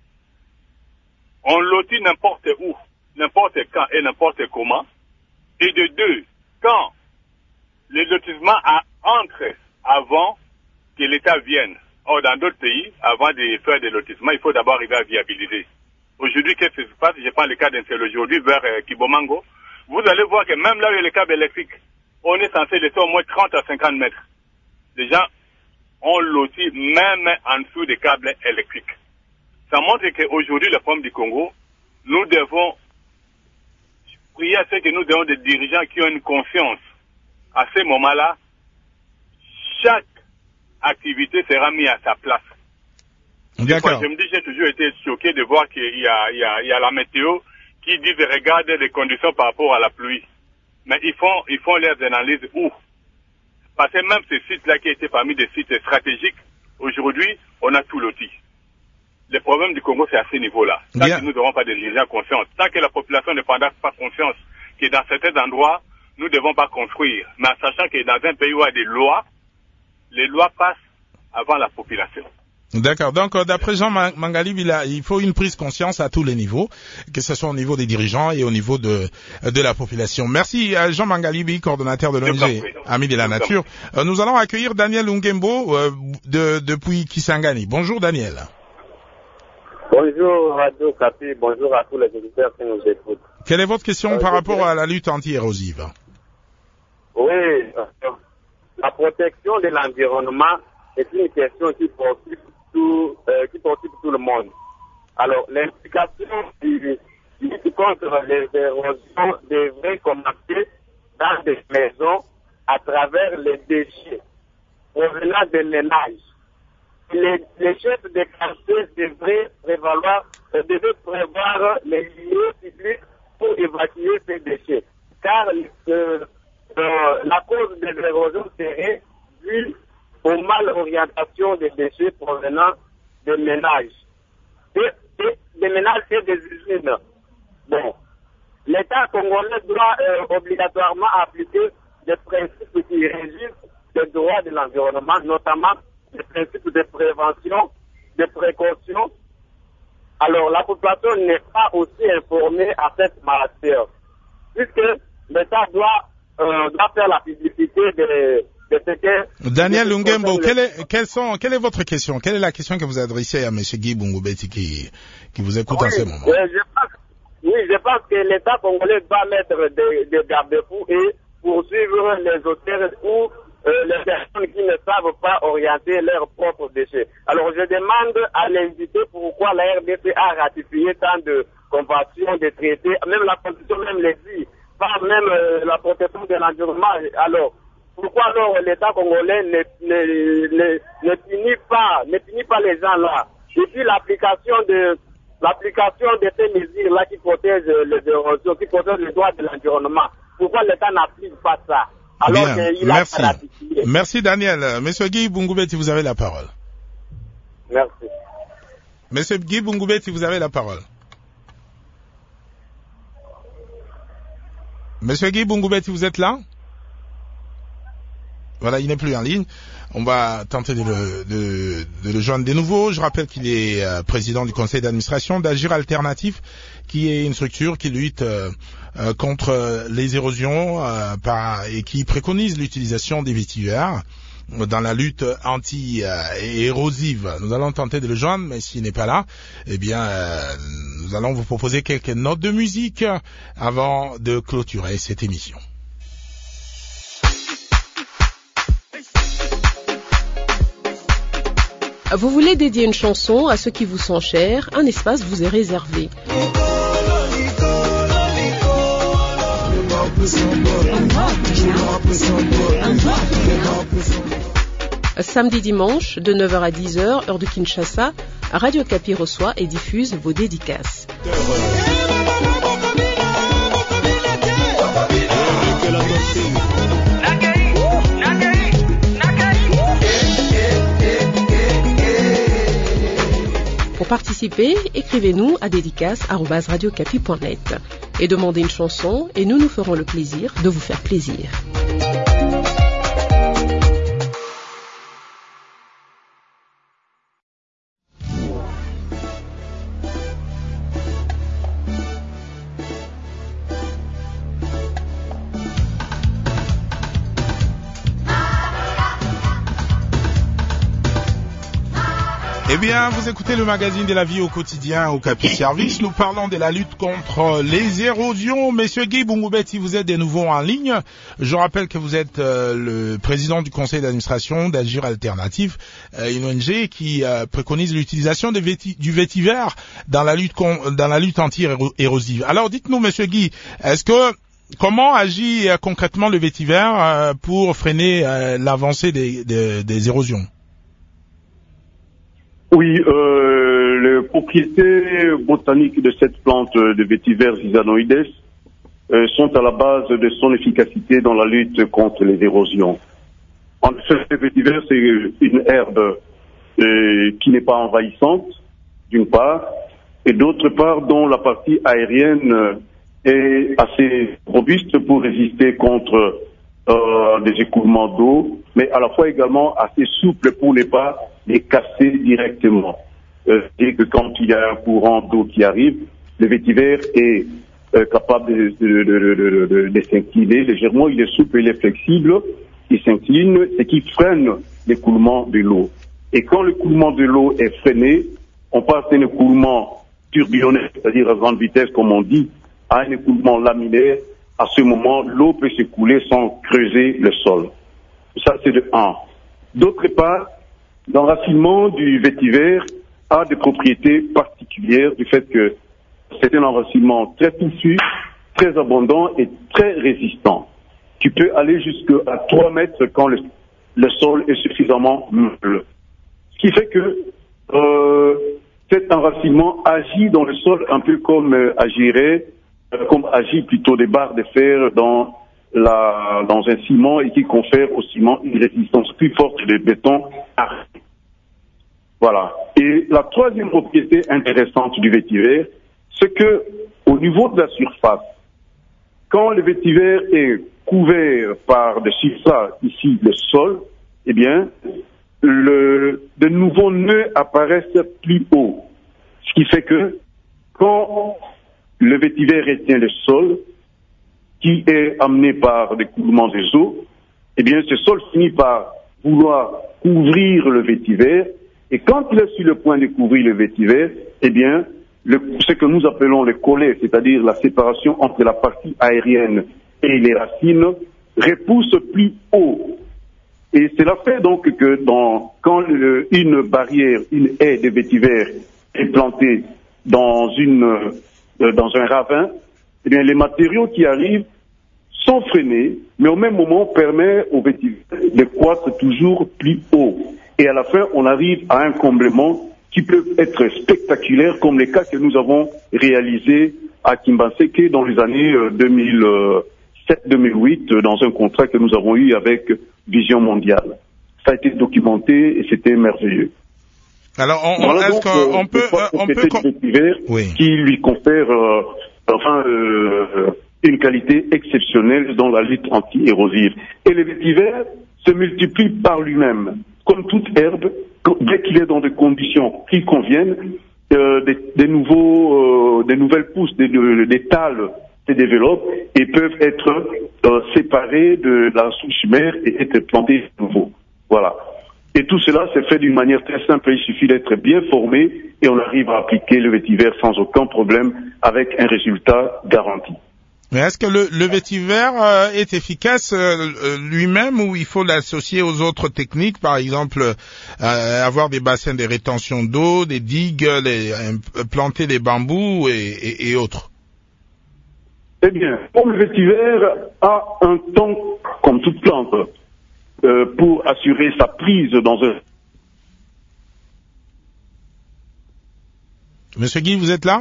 on lotit n'importe où, n'importe quand et n'importe comment, et de deux, quand les lotissements entrent avant que l'État vienne. Or, dans d'autres pays, avant de faire des lotissements, il faut d'abord arriver à viabiliser. Aujourd'hui, qu'est-ce qui se passe? Je prends le cas d'un seul aujourd'hui vers euh, Kibomango. Vous allez voir que même là où il y a les câbles électriques, on est censé laisser au moins trente à cinquante mètres. Les gens ont loti même en dessous des câbles électriques. Ça montre qu'aujourd'hui, le problème du Congo, nous devons prier à ce que nous devons des dirigeants qui ont une conscience. À ce moment-là, chaque activité sera mise à sa place. D'accord. Je me dis, j'ai toujours été choqué de voir qu'il y a, il y a, il y a la météo qui dit de regarder les conditions par rapport à la pluie. Mais ils font, ils font leurs analyses où? Parce que même ces sites-là qui étaient parmi des sites stratégiques, aujourd'hui, on a tout loti. Le problème du Congo, c'est à ce niveau-là. Tant Bien. que nous n'aurons pas de dirigeants conscients, tant que la population ne prendra pas conscience que dans certains endroits, nous ne devons pas construire. Mais en sachant que dans un pays où il y a des lois, les lois passent avant la population. D'accord. Donc, d'après Jean Mangalib, il, il faut une prise de conscience à tous les niveaux, que ce soit au niveau des dirigeants et au niveau de, de la population. Merci à Jean Mangalibi, coordonnateur de l'O N G Amis de la Nature. Euh, nous allons accueillir Daniel Ungembo euh, de, depuis Kisangani. Bonjour Daniel. Bonjour Radio Capi, bonjour à tous les auditeurs qui nous écoutent. Quelle est votre question euh, par rapport dirais... à la lutte anti-érosive? Oui, euh, la protection de l'environnement est une question qui préoccupe tout, euh, qui préoccupe tout le monde. Alors, l'implication du lutte contre les érosions devrait commencer dans des maisons à travers les déchets provenant des ménages. Les, les chefs de quartier devraient prévaloir, euh, devraient prévoir les lieux publics pour évacuer ces déchets. Car euh, euh, la cause des érosions serait due aux mal-orientations des déchets provenant des ménages. Et, et, des ménages et des usines. Bon. L'État congolais doit euh, obligatoirement appliquer des principes qui régissent les droits de l'environnement, notamment les principes de prévention, de précaution. Alors, la population n'est pas aussi informée à cette matière, puisque l'État doit, euh, doit faire la publicité de, de ce que... Daniel Ungembo, quelle est, quelles sont, quelle est votre question? Quelle est la question que vous adressez à M. Guy Bungubeti qui, qui vous écoute oui, en ce moment? Oui, je pense, oui, je pense que l'État congolais doit mettre des, des garde-fous et poursuivre les auteurs ou Euh, les personnes qui ne savent pas orienter leurs propres déchets. Alors je demande à l'invité pourquoi la R D C a ratifié tant de conventions, de traités, même la Constitution même les dit, pas même euh, la protection de l'environnement. Alors pourquoi alors l'État congolais ne, ne, ne, ne punit pas, ne punit pas les gens là? Et puis l'application de l'application de ces mesures là qui protègent les érosions, qui protègent les droits de l'environnement. Pourquoi l'État n'applique pas ça? Alors Bien, il merci. A merci Daniel. Monsieur Guy Bungubeti, vous avez la parole. Merci. Monsieur Guy Bungubeti, vous avez la parole. Monsieur Guy Bungubeti, vous êtes là? Voilà, il n'est plus en ligne. On va tenter de le, de, de le joindre de nouveau. Je rappelle qu'il est euh, président du conseil d'administration d'Agir Alternatif, qui est une structure qui lutte euh, euh, contre les érosions euh, par, et qui préconise l'utilisation des vétivers dans la lutte anti-érosive. Nous allons tenter de le joindre, mais s'il n'est pas là, eh bien, euh, nous allons vous proposer quelques notes de musique avant de clôturer cette émission. Vous voulez dédier une chanson à ceux qui vous sont chers, un espace vous est réservé. Samedi dimanche, de neuf heures à dix heures, heure de Kinshasa, Radio Kapi reçoit et diffuse vos dédicaces. Pour participer, écrivez-nous à dédicace arobase radiocapi point net et demandez une chanson et nous nous ferons le plaisir de vous faire plaisir. Eh bien, vous écoutez le magazine de la vie au quotidien au Kapi Service. Nous parlons de la lutte contre les érosions. Monsieur Guy Bungoubeti, vous êtes de nouveau en ligne. Je rappelle que vous êtes euh, le président du conseil d'administration d'Agir Alternatif, euh, une O N G qui euh, préconise l'utilisation des véti- du vétiver dans la lutte con- dans la lutte anti-érosive. Alors, dites-nous, Monsieur Guy, est-ce que comment agit euh, concrètement le vétiver euh, pour freiner euh, l'avancée des, des, des érosions? Oui, euh, les propriétés botaniques de cette plante de vétiver zizanoides euh, sont à la base de son efficacité dans la lutte contre les érosions. En effet, le vétiver, c'est une herbe euh, qui n'est pas envahissante, d'une part, et d'autre part, dont la partie aérienne est assez robuste pour résister contre euh, des écoulements d'eau, mais à la fois également assez souple pour ne pas les casser directement. Euh, et que quand il y a un courant d'eau qui arrive, le vétiver est euh, capable de, de, de, de, de, de s'incliner légèrement, il est souple, il est flexible, il s'incline, ce qui freine l'écoulement de l'eau. Et quand l'écoulement de l'eau est freiné, on passe d'un écoulement tourbillonnaire, c'est-à-dire à grande vitesse comme on dit, à un écoulement laminaire. À ce moment, l'eau peut s'écouler sans creuser le sol. Ça, c'est de un. D'autre part, l'enracinement du vétiver a des propriétés particulières du fait que c'est un enracinement très touffu, très abondant et très résistant. Tu peux aller jusqu'à trois mètres quand le, le sol est suffisamment meuble. Ce qui fait que euh, cet enracinement agit dans le sol un peu comme euh, agirait, euh, comme agit plutôt des barres de fer dans La, dans un ciment et qui confère au ciment une résistance plus forte que le béton armé. Voilà. Et la troisième propriété intéressante du vétiver, c'est que au niveau de la surface, quand le vétiver est couvert par-dessus ça, ici le sol, eh bien, le, de nouveaux nœuds apparaissent plus haut. Ce qui fait que quand le vétiver retient le sol, qui est amené par des coulements des eaux, eh bien, ce sol finit par vouloir couvrir le vétiver, et quand il est sur le point de couvrir le vétiver, eh bien, le, ce que nous appelons le collet, c'est-à-dire la séparation entre la partie aérienne et les racines, repousse plus haut. Et cela fait donc que dans, quand le, une barrière, une haie de vétiver est plantée dans une, euh, dans un ravin, eh bien, les matériaux qui arrivent sont freinés, mais au même moment permet au vétiver de croître toujours plus haut. Et à la fin, on arrive à un comblement qui peut être spectaculaire, comme les cas que nous avons réalisés à Kimbanseke dans les années deux mille sept deux mille huit, dans un contrat que nous avons eu avec Vision Mondiale. Ça a été documenté et c'était merveilleux. Alors, on, voilà, est-ce qu'on on peut, euh, on peut, oui. qui lui confère, euh, enfin, euh, une qualité exceptionnelle dans la lutte anti-érosive. Et les vétivers se multiplie par lui-même. Comme toute herbe, dès qu'il est dans des conditions qui conviennent, euh, des, des, nouveaux, euh, des nouvelles pousses, des, des tales se développent et peuvent être euh, séparés de la souche mère et être plantés de nouveau. Voilà. Et tout cela s'est fait d'une manière très simple. Il suffit d'être bien formé et on arrive à appliquer le vétiver sans aucun problème avec un résultat garanti. Mais est-ce que le, le vétiver euh, est efficace euh, lui-même ou il faut l'associer aux autres techniques, par exemple euh, avoir des bassins de rétention d'eau, des digues, les, euh, planter des bambous et, et, et autres? Eh bien, comme le vétiver a un temps, comme toute plante, euh, pour assurer sa prise dans un... Monsieur Guy, vous êtes là?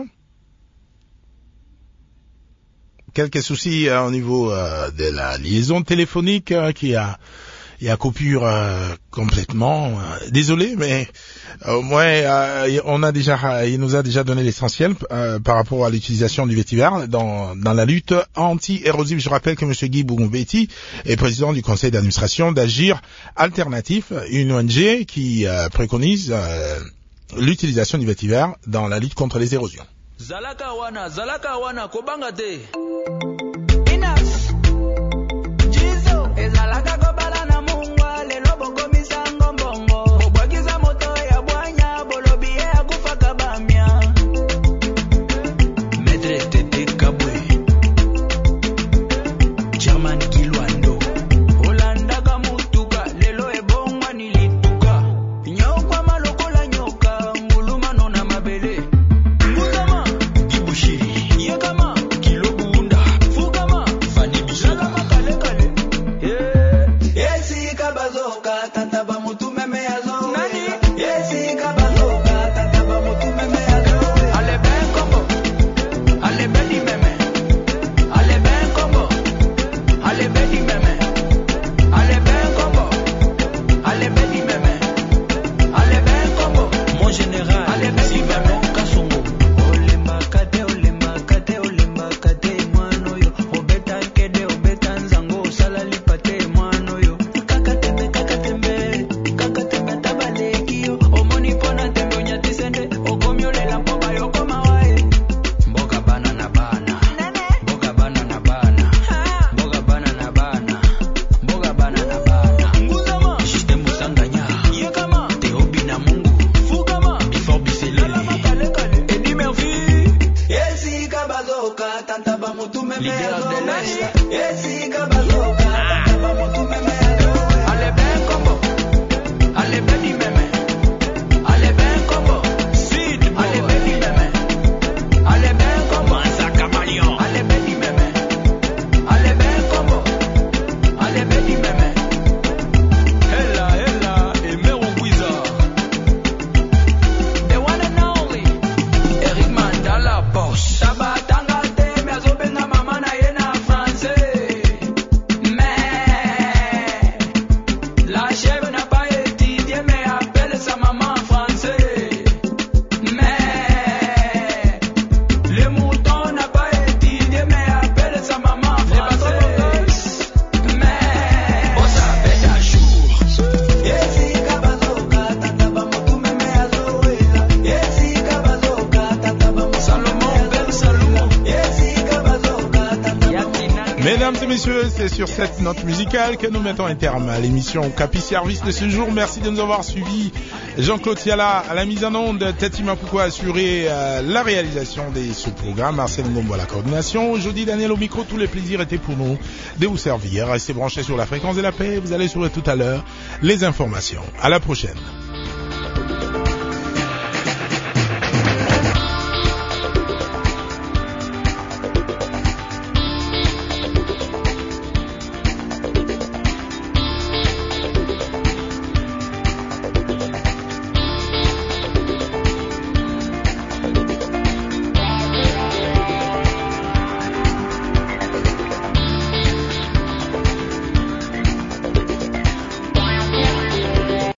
Quelques soucis euh, au niveau euh, de la liaison téléphonique euh, qui a, il y a coupure euh, complètement. Euh, désolé, mais au moins euh, on a déjà, il nous a déjà donné l'essentiel euh, par rapport à l'utilisation du vétiver dans, dans la lutte anti-érosive. Je rappelle que Monsieur Guy Bougombeti est président du conseil d'administration d'Agir Alternatif, une O N G qui euh, préconise euh, l'utilisation du vétiver dans la lutte contre les érosions. Zalaka wana, zalaka wana, kobanga te. Mesdames et messieurs, c'est sur cette note musicale que nous mettons un terme à l'émission Capi Service de ce jour. Merci de nous avoir suivis. Jean-Claude Tiala à la mise en onde, Tati Mapuko a assuré euh, la réalisation des sous-programmes, Marcel Ngombo à la coordination. Aujourd'hui, Daniel au micro, tous les plaisirs étaient pour nous de vous servir. Restez branchés sur la fréquence de la paix, vous allez sauver tout à l'heure les informations. À la prochaine.